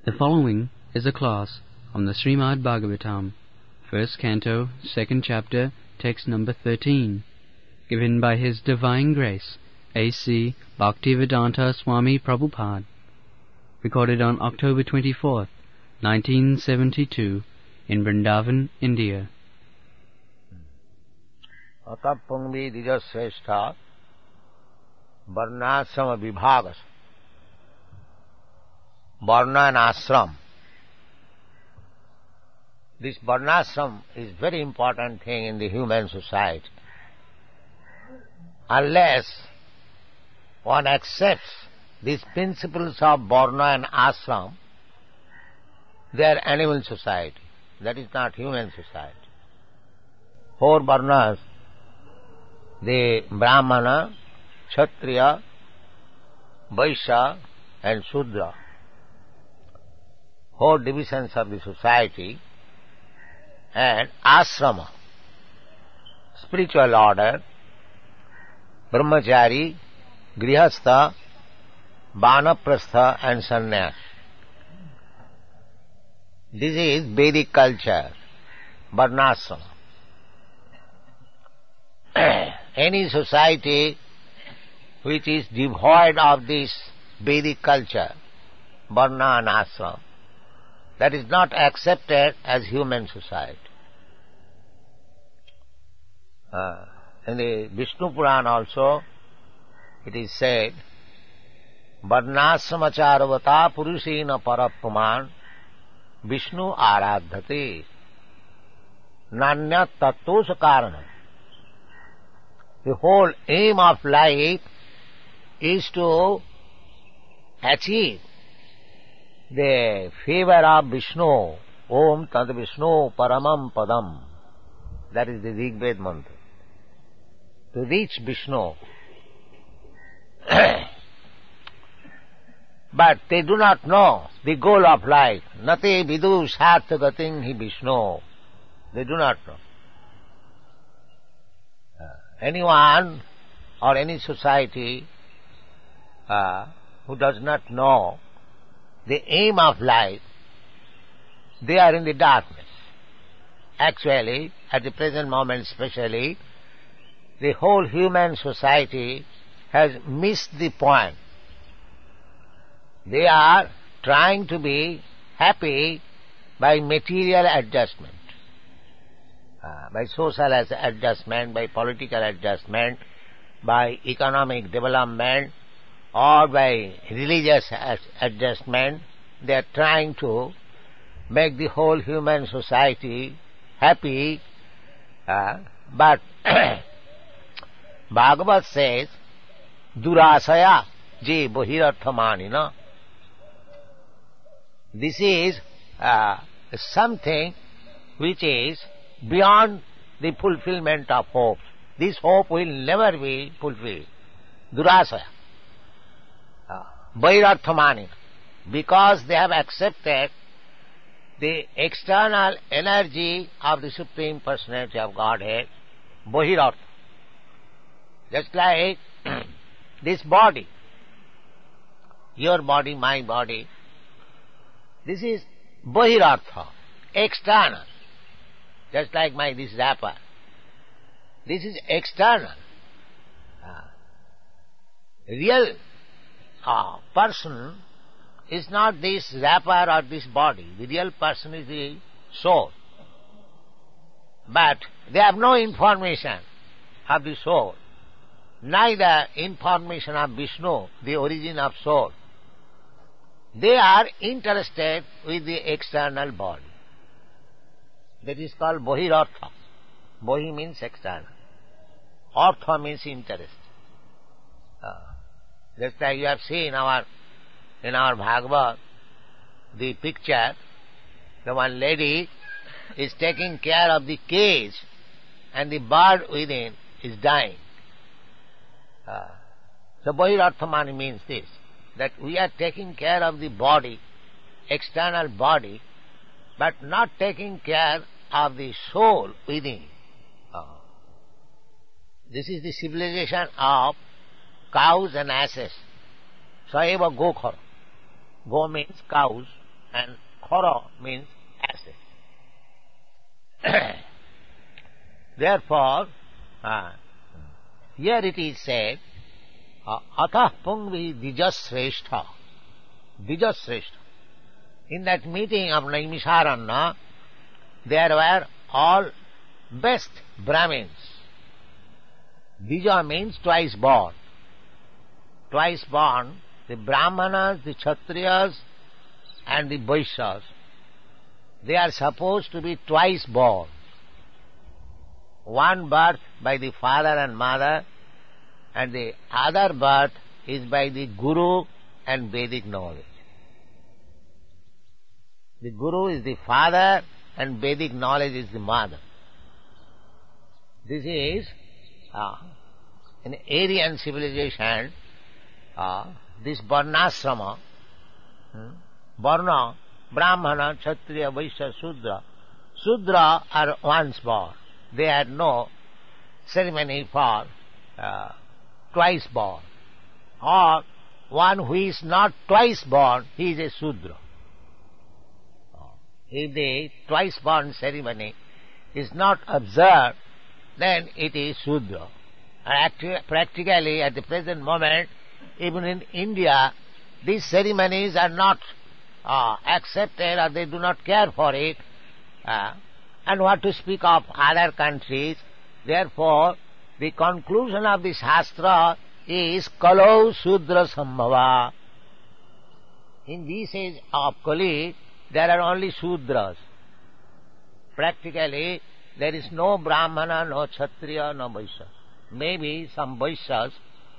The following is a class on the Srimad Bhagavatam, first canto, second chapter, text number 13, given by His Divine Grace, A.C. Bhaktivedanta Swami Prabhupada, recorded on October 24th, 1972, in Vrindavan, India. अतः पुंगवी द्विजश्रेष्ठ वर्णाश्रम विभाग Varna and ashram. This varnashram is very important thing in the human society. Unless one accepts these principles of varna and ashram, they are animal society. That is not human society. Four varnas, the Brahmana, Kshatriya, Vaishya and Shudra, four divisions of the society, and ashrama, spiritual order, brahmachari, grihastha, vanaprastha and sannyas. This is Vedic culture, varnashrama. Any society which is devoid of this Vedic culture, varna and ashram, that is not accepted as human society. In the Vishnu Puran also, it is said, Varnasramacharavata purushena parapuman Vishnu aradhate nanya tattosha karanam. The whole aim of life is to achieve the favor of Vishnu. Om Tad Vishnu Paramam Padam. That is the Rigved mantra. To reach Vishnu. But they do not know the goal of life. Nate vidu sarthagating hi Vishnu. They do not know. Anyone or any society who does not know the aim of life, they are in the darkness. Actually, at the present moment especially, the whole human society has missed the point. They are trying to be happy by material adjustment, by social adjustment, by political adjustment, by economic development, or by religious adjustment. They are trying to make the whole human society happy. But Bhagavat says, Durasaya je bahirarthamanina. This is something which is beyond the fulfillment of hope. This hope will never be fulfilled. Durasaya. Vairarthamani, because they have accepted the external energy of the Supreme Personality of Godhead, Bahirartha. Just like this body, your body, my body, this is Bahirartha, external. Just like this wrapper. This is external. Real person is not this wrapper or this body. The real person is the soul. But they have no information of the soul, neither information of Vishnu, the origin of soul. They are interested with the external body. That is called Bahirartha. Bahi means external. Artha means interest. Just like you have seen in our Bhagavad, the picture, the one lady is taking care of the cage and the bird within is dying. So Bahirarthamani means this, that we are taking care of the body, external body, but not taking care of the soul within. This is the civilization of cows and asses. Saeva gokhara. Go means cows, and khara means acid. Therefore, here it is said, atah pungvi dijasreshtha. Dijasreshtha. In that meeting of Naimisharanya, there were all best Brahmins. Dija means twice born. Twice born, the Brahmanas, the Kshatriyas, and the Vaishyas. They are supposed to be twice born. One birth by the father and mother, and the other birth is by the Guru and Vedic knowledge. The Guru is the father and Vedic knowledge is the mother. This is in Aryan civilization, this Varnasrama, Varna, Brahmana, Kshatriya, Vaishya, Shudra. Shudra are once born. They had no ceremony for twice born. Or one who is not twice born, he is a Shudra. If the twice born ceremony is not observed, then it is Shudra. Practically, at the present moment, even in India, these ceremonies are not accepted, or they do not care for it. And what to speak of other countries. Therefore, the conclusion of the Shastra is Kalau Shudra Sambhava. In this age of Kali, there are only Shudras. Practically, there is no Brahmana, no Kshatriya, no Vaishya. Maybe some Vaishyas,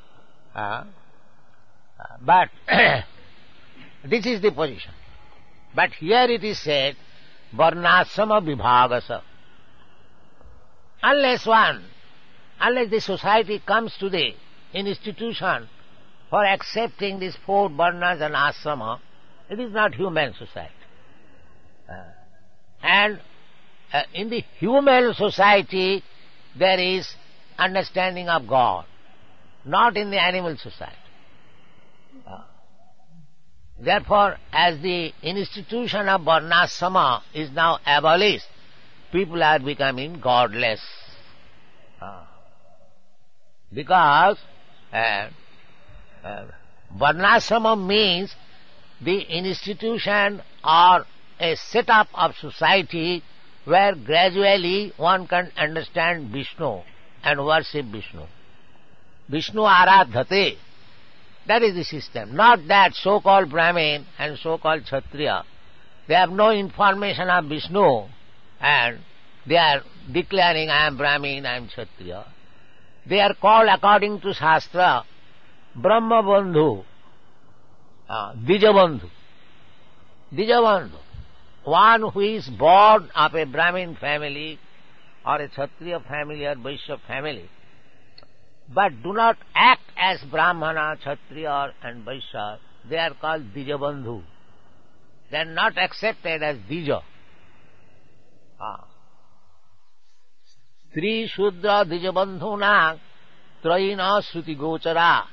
but this is the position. But here it is said, Varnasrama Vibhagasa. Unless the society comes to the institution for accepting these four varnas and asrama, it is not human society. And in the human society, there is understanding of God, not in the animal society. Therefore, as the institution of Varnasrama is now abolished, people are becoming godless. Because Varnasrama means the institution or a setup of society where gradually one can understand Vishnu and worship Vishnu. Vishnu aradhate. That is the system. Not that so-called Brahmin and so-called Kshatriya, they have no information of Vishnu and they are declaring, I am Brahmin, I am Kshatriya. They are called according to Shastra, Brahma Bandhu, Dijabandhu. Dijabandhu. One who is born of a Brahmin family or a Kshatriya family or Vaishya family, but do not act as Brahmana, Kshatriya and Vaishya, they are called Dijabandhu. They are not accepted as Dija. Sri Shudra Dijabandhuna Trayina Shruti Gochara.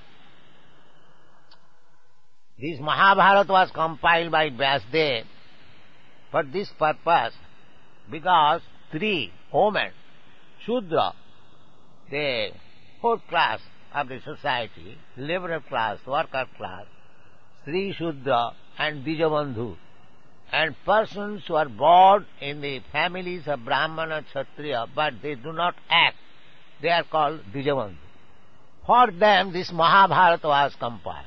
This Mahabharata was compiled by Vyasdev for this purpose, because three women, Shudra, the fourth class of the society, liberal class, worker class, Sri Shudra and Dijabandhu, and persons who are born in the families of Brahmana, Kshatriya, but they do not act, they are called Dijabandhu. For them this Mahabharata was compiled.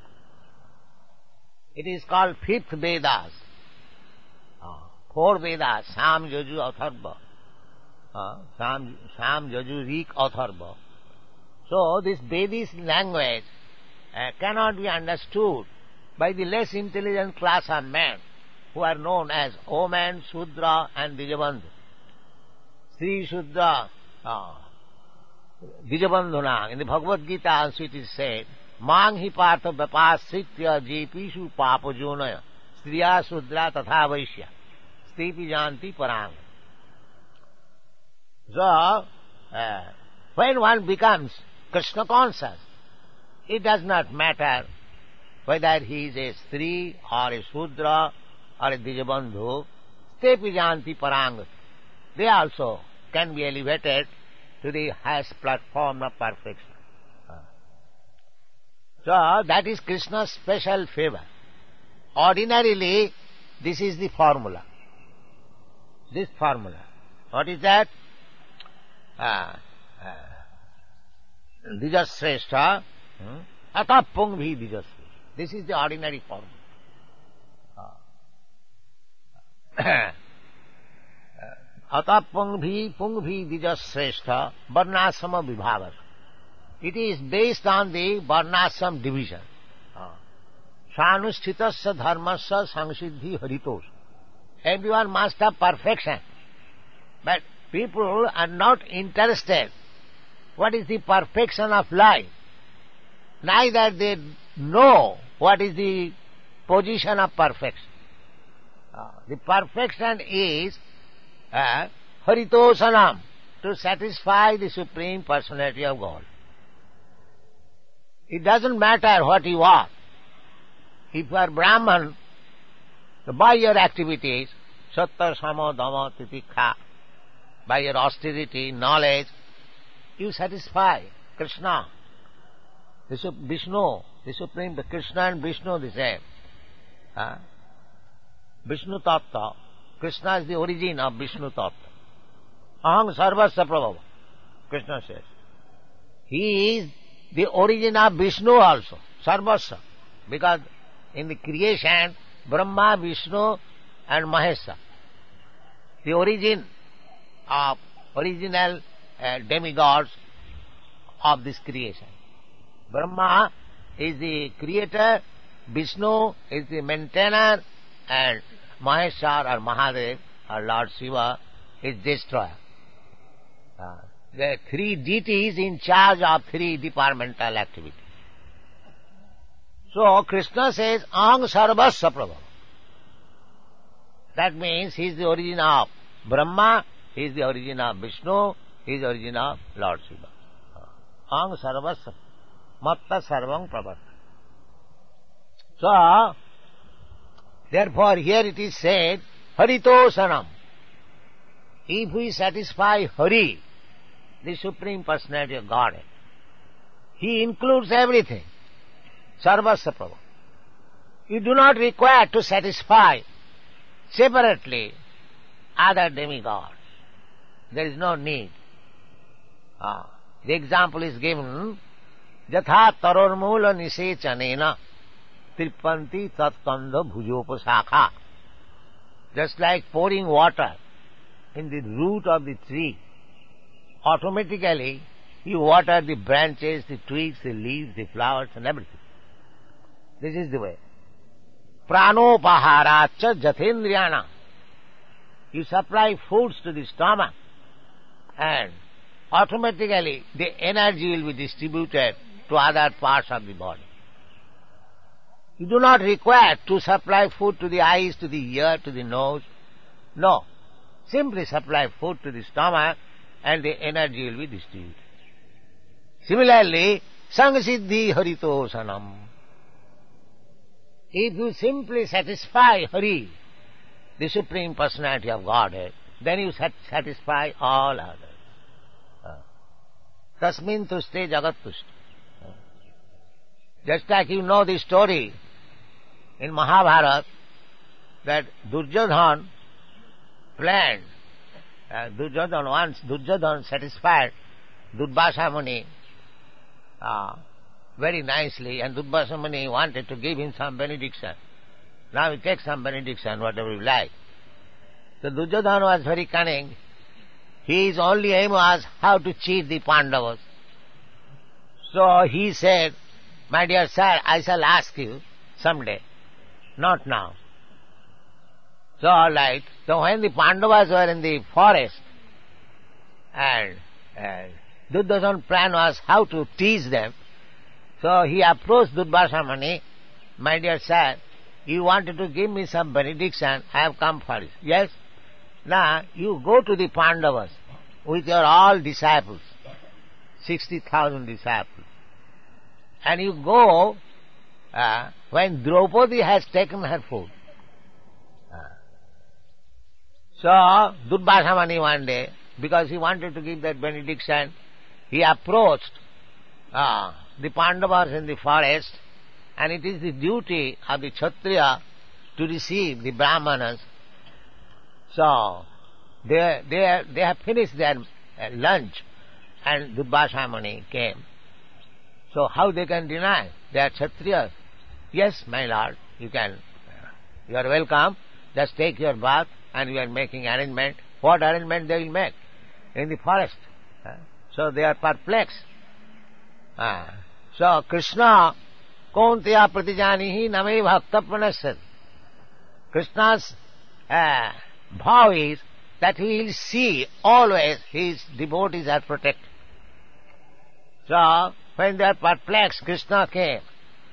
It is called fifth Vedas. Four Vedas, Sam, Yaju, Atharva. Sam, Yaju, Rik, Atharva. So this Vedic language cannot be understood by the less intelligent class of men who are known as Oman, Shudra and Dijabandhu. Sri Shudra, Dijabandhuna. In the Bhagavad Gita also it is said, Mang hi partha vapasritya jepishu papajonaya striya Shudra tatha vaishya stepi janti parang. So, when one becomes Krishna conscious, it does not matter whether he is a Stri or a Shudra or a Dijabandhu, te pijanti parang. They also can be elevated to the highest platform of perfection. So that is Krishna's special favor. Ordinarily, this is the formula. This formula. What is that? Dijasreshta, atapung bhi dijasreshta. This is the ordinary formula. Atapung bhi dijasreshta varnasama vibhavas. It is based on the varnasam division. Sanusthitasya dharmasya samsiddhi haritos. Everyone must have perfection. But people are not interested what is the perfection of life. Neither they know what is the position of perfection. The perfection is haritosanam, to satisfy the Supreme Personality of God. It doesn't matter what you are. If you are Brahman, by your activities, sattva, sama, dhamma, titikha, by your austerity, knowledge, you satisfy Krishna, Vishnu, the Supreme, Krishna and Vishnu the same. Vishnu Tattva. Krishna is the origin of Vishnu Tattva. Aham sarvasya prabhava, Krishna says. He is the origin of Vishnu also, sarvasya. Because in the creation, Brahma, Vishnu and Mahesa, the origin of original demigods of this creation. Brahma is the creator, Vishnu is the maintainer, and Maheshwar or Mahadev or Lord Shiva is destroyer. There are three deities in charge of three departmental activities. So Krishna says, Aham sarvasya prabhava. That means he is the origin of Brahma, he is the origin of Vishnu, he is the origin of Lord Shiva. Aham sarvasya matta sarvam pravarta. So, therefore here it is said, haritosanam. If we satisfy Hari, the Supreme Personality of Godhead, He includes everything. Sarvasya prabhava. You do not require to satisfy separately other demigods. There is no need. The example is given, Jatha tarormula nisechanena tripanti tatkanda bhujopasakha. Just like pouring water in the root of the tree, automatically you water the branches, the twigs, the leaves, the flowers and everything. This is the way. Pranopaharacha jathendriyana. You supply foods to the stomach and automatically the energy will be distributed to other parts of the body. You do not require to supply food to the eyes, to the ear, to the nose. No. Simply supply food to the stomach and the energy will be distributed. Similarly, Sangasiddhi Haritosanam. If you simply satisfy Hari, the Supreme Personality of Godhead, then you satisfy all others. Tasmin tuste jagat tuste. Just like you know the story in Mahabharata that Duryodhana planned, once Duryodhana satisfied Durvasa Muni very nicely, and Durvasa Muni wanted to give him some benediction. Now he takes some benediction, whatever you like. So Duryodhana was very cunning. His only aim was how to cheat the Pandavas. So he said, my dear sir, I shall ask you someday, not now. So all right. So when the Pandavas were in the forest, and Duryodhana's plan was how to tease them, so he approached Durvasa Muni, my dear sir, you wanted to give me some benediction, I have come for it. Yes? Now, you go to the Pandavas with your all disciples, 60,000 disciples, and you go when Draupadi has taken her food. So, Durvasa Muni one day, because he wanted to give that benediction, he approached the Pandavas in the forest, and it is the duty of the Kshatriya to receive the Brahmanas. So, they have finished their lunch, and Durvasa Muni came. So, how they can deny? They are Kshatriyas. Yes, my lord, you are welcome, just take your bath, and you are making arrangement. What arrangement they will make? In the forest. So they are perplexed. So Krishna, Kaunteya pratijanihi name bhakta pranasya. Krishna's vow is that he will see always his devotees are protected. So when they are perplexed, Krishna came.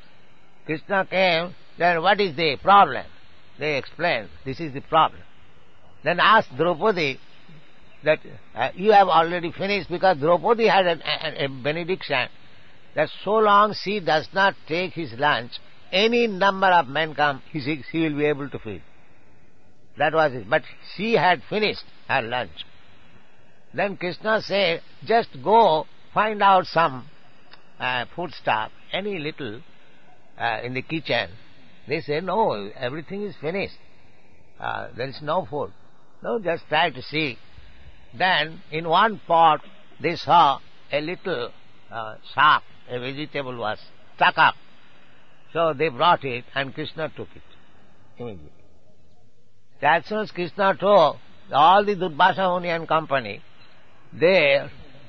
Then what is the problem? They explained, this is the problem. Then asked Draupadi that you have already finished, because Draupadi had a benediction that so long she does not take his lunch, any number of men come, she will be able to feed. That was it. But she had finished her lunch. Then Krishna said, just go find out some food stuff, any little in the kitchen. They say, no, everything is finished. There is no food. No, just try to see. Then in one pot they saw a little sap, a vegetable was stuck up. So they brought it and Krishna took it immediately. As soon as Krishna took, all the Durvasa Muni and company, they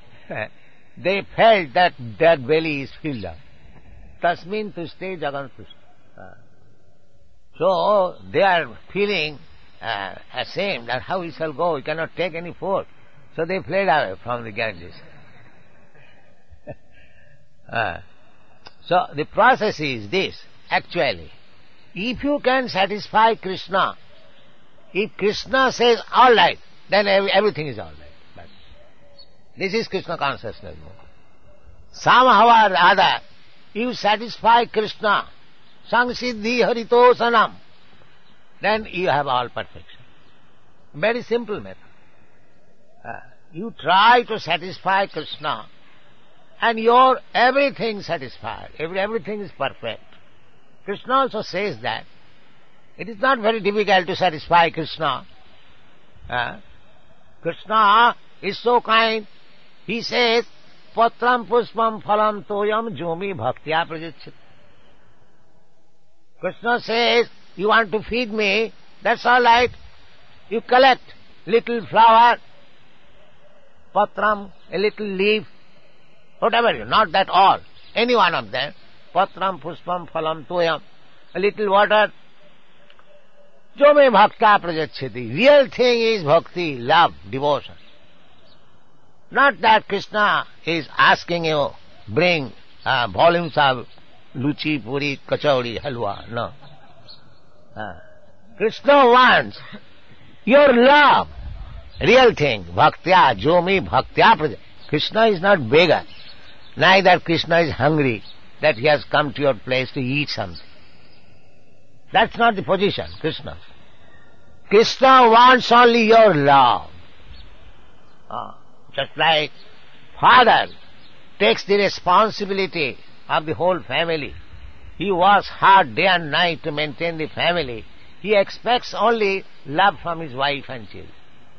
felt that their belly is filled up. Tasmin tushte jagan tushte. So they are feeling ashamed that how we shall go, we cannot take any food. So they fled away from the Ganges. So the process is this, actually. If you can satisfy Krishna, if Krishna says, all right, then everything is all right. But this is Krishna consciousness. Somehow or other, you satisfy Krishna, Samsiddhi Haritosanam, then you have all perfection. Very simple method. You try to satisfy Krishna, and your everything satisfied, everything is perfect. Krishna also says that. It is not very difficult to satisfy Krishna. Krishna is so kind. He says, Patram puspam phalam toyam jomi bhaktya prajachyati. Krishna says, you want to feed me, that's all right. You collect little flower, patram, a little leaf, whatever, not that all, any one of them, patram, puspam, phalam, toyam, a little water, jo me bhakta prajachyati. Real thing is bhakti, love, devotion. Not that Krishna is asking you, bring volumes of luchi, puri, kachori, halwa, no. Krishna wants your love, real thing, bhaktya, jomi bhaktya prajachyati. Krishna is not beggar. Neither Krishna is hungry that he has come to your place to eat something. That's not the position, Krishna. Krishna wants only your love. Just like father takes the responsibility of the whole family. He works hard day and night to maintain the family. He expects only love from his wife and children.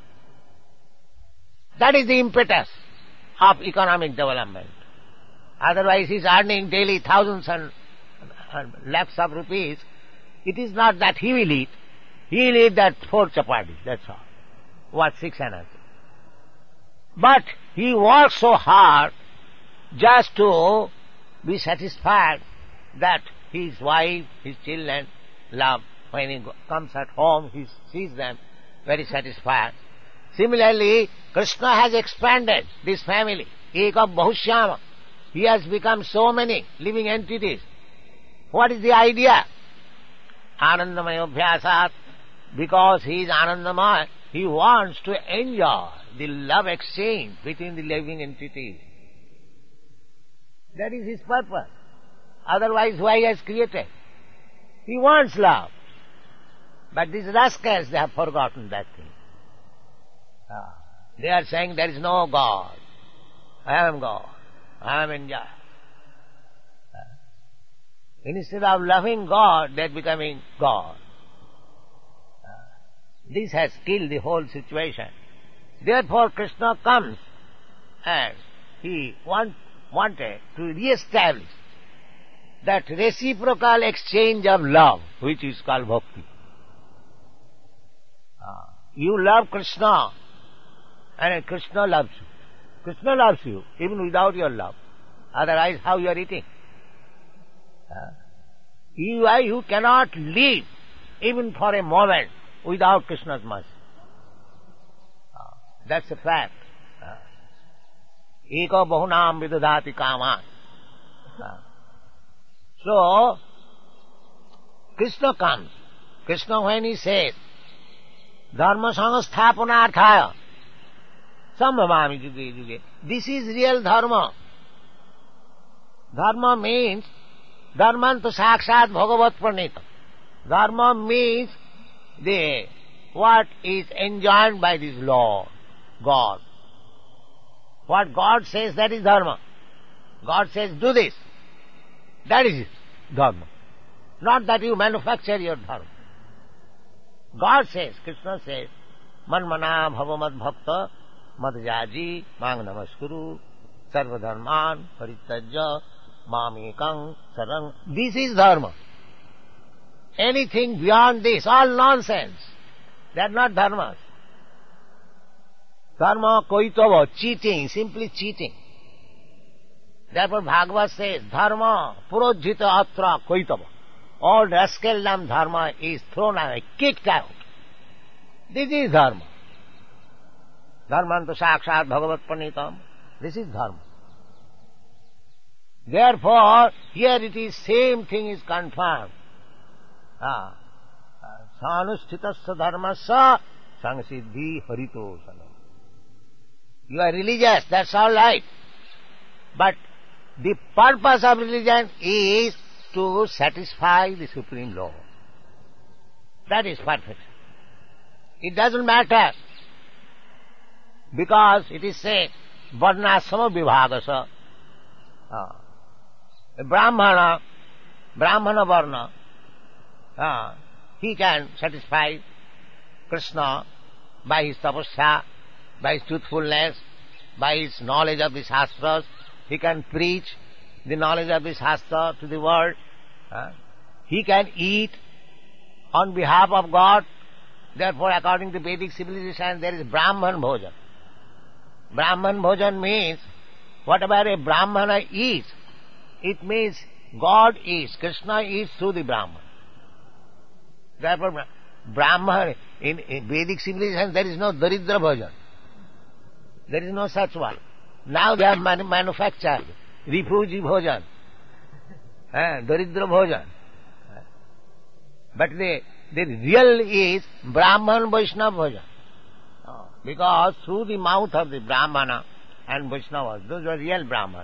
That is the impetus of economic development. Otherwise he is earning daily thousands and lakhs of rupees. It is not that he will eat. He will eat that 4 chapatis, that's all. What, 6 annas. But he works so hard just to be satisfied that his wife, his children love. When he comes at home, he sees them very satisfied. Similarly, Krishna has expanded this family. Eka Bahushyama. He has become so many living entities. What is the idea? Anandamaya Bhyasat. Because he is Anandamaya, he wants to enjoy the love exchange between the living entities. That is his purpose. Otherwise, why he has created? He wants love. But these rascals, they have forgotten that thing. They are saying there is no God. I am God. I am India. Instead of loving God, they are becoming God. This has killed the whole situation. Therefore Krishna comes and he wanted to re-establish that reciprocal exchange of love, which is called bhakti. You love Krishna and Krishna loves you. Krishna loves you even without your love. Otherwise, how you are eating? You cannot live even for a moment without Krishna's mercy. That's a fact. Eko bahunam vidadati kaman. So, Krishna comes. Krishna, when he says, Dharma sanghasthapanarthaya sambhavami juge juge. This is real dharma. Dharma means dharmantu sakshat bhagavat pranita. Dharma means what is enjoined by this Lord, God. What God says, that is dharma. God says, do this. That is dharma. Not that you manufacture your dharma. God says, Krishna says, manmana bhavamad bhakta madhyaji mang namaskuru sarva dharman paritajya mamekang sarang. This is dharma. Anything beyond this, all nonsense. They are not dharmas. Dharma koitava, cheating, simply cheating. Therefore Bhagavad says, dharma purojjita atra koitava. All rascaldom dharma is thrown away, kicked out. This is dharma. Dharmantu sakshat bhagavat panitam. This is dharma. Therefore, here it is, same thing is confirmed. Sanusthitassa dharmassa samsiddhi haritosana. You are religious, that's all right. But the purpose of religion is to satisfy the Supreme Lord. That is perfection. It doesn't matter, because it is said, varnasama vibhagasa. Brahmana varna, he can satisfy Krishna by his tapasya, by his truthfulness, by his knowledge of the Shastras. He can preach the knowledge of the Shastra to the world. He can eat on behalf of God. Therefore, according to Vedic civilization, there is Brahman Bhojan. Brahman Bhojan means whatever a Brahmana eats, it means God eats, Krishna eats through the Brahman. Therefore, Brahman, in Vedic civilization, there is no Daridra Bhojan. There is no such one. Now they have manufactured Refugee Bhojan, Daridra Bhojan. But the real is Brahman Vaishnava Bhojan. Because through the mouth of the Brahmana and Vaishnavas, those were real Brahmans.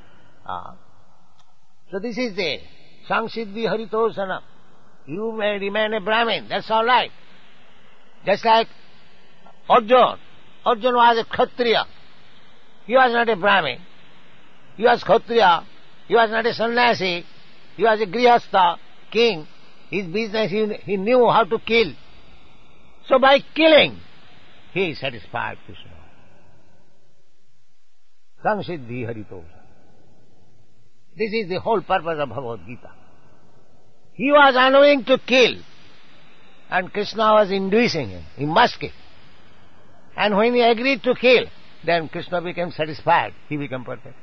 So this is the Samsiddhi Haritosana. You may remain a Brahmin, that's all right. Just like Arjuna. Arjuna was a Kshatriya. He was not a Brahmin. He was Kshatriya. He was not a sannyasi. He was a grihastha, king. His business, he knew how to kill. So by killing, he satisfied Krishna. Samsiddhi Haritosa. This is the whole purpose of Bhagavad Gita. He was unwilling to kill, and Krishna was inducing him. He must kill. And when he agreed to kill, then Krishna became satisfied. He became perfect.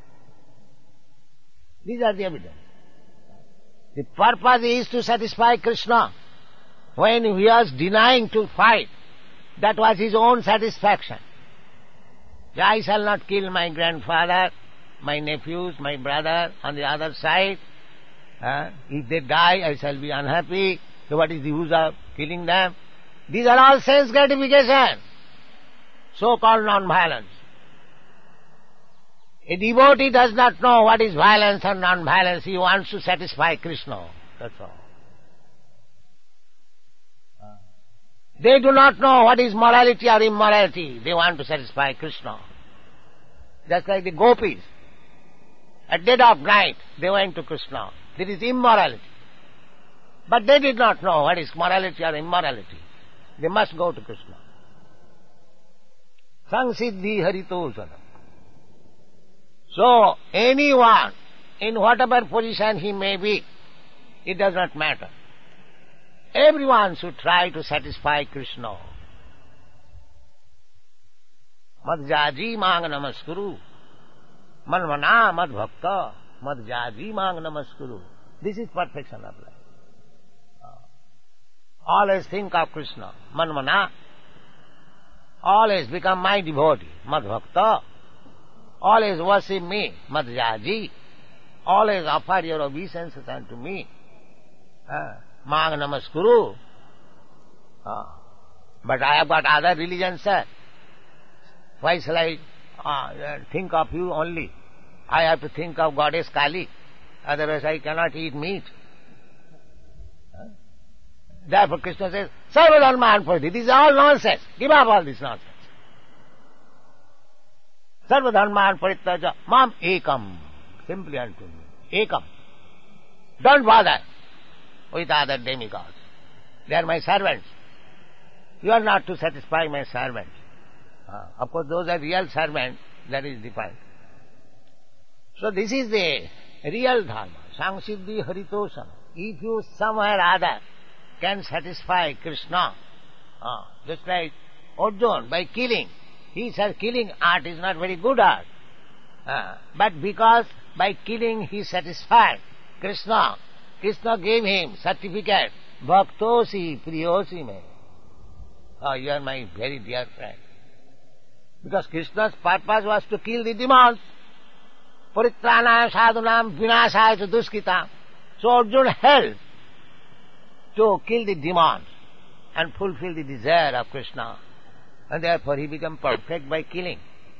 These are the evidence. The purpose is to satisfy Krishna. When he was denying to fight, that was his own satisfaction. I shall not kill my grandfather, my nephews, my brother on the other side. If they die, I shall be unhappy. So what is the use of killing them? These are all sense gratification, so-called non-violence. A devotee does not know what is violence and non-violence. He wants to satisfy Krishna. That's all. They do not know what is morality or immorality. They want to satisfy Krishna. Just like the gopis. At dead of night, they went to Krishna. There is immorality. But they did not know what is morality or immorality. They must go to Krishna. Samsiddhi haritosana. So, anyone, in whatever position he may be, it does not matter. Everyone should try to satisfy Krishna. Madhyaji mang namaskuru. Manmana madbhakta. Madhyaji mang namaskuru. This is perfection of life. Always think of Krishna. Manmana. Always become my devotee. Madbhakta. Always worship me. Madhyaji. Always offer your obeisances unto me. Mang namaskuru. But I have got other religions, sir. Why shall I think of you only? I have to think of goddess Kali. Otherwise I cannot eat meat. Therefore Krishna says, Sarva dharma anupati. This is all nonsense. Give up all this nonsense. Sarva dharma anupati mam ekam. Simply unto me. Ekam. Don't bother with other demigods. They are my servants. You are not to satisfy my servants. Of course, those are real servants. That is different. So this is the real dharma. Samsiddhi haritosana. If you somewhere or other can satisfy Krishna, just like Arjuna, by killing. He says killing art is not very good art. But because by killing he satisfied Krishna, Krishna gave him certificate, Bhaktosi Priyosi me. You are my very dear friend. Because Krishna's purpose was to kill the demons. Paritranaya sadhunam vinashaya duskitam. So Arjuna helped to kill the demons and fulfill the desire of Krishna. And therefore he became perfect by killing.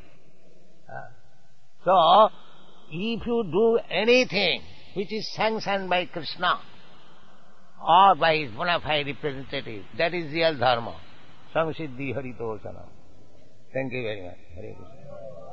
So, if you do anything which is sanctioned by Krishna or by his bona fide representative, that is real dharma. Samsiddhi haritosana. Thank you very much. Hare Krishna.